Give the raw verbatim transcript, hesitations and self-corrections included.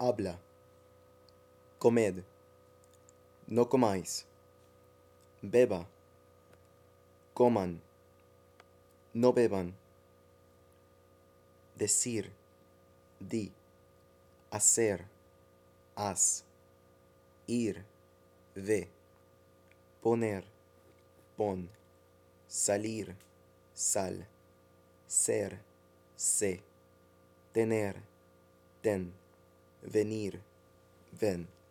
habla, comed, no comáis, beba, coman, no beban, decir, di, hacer, haz, ir, ve, poner, pon, salir, sal, ser, sé, tener, ten, venir, ven.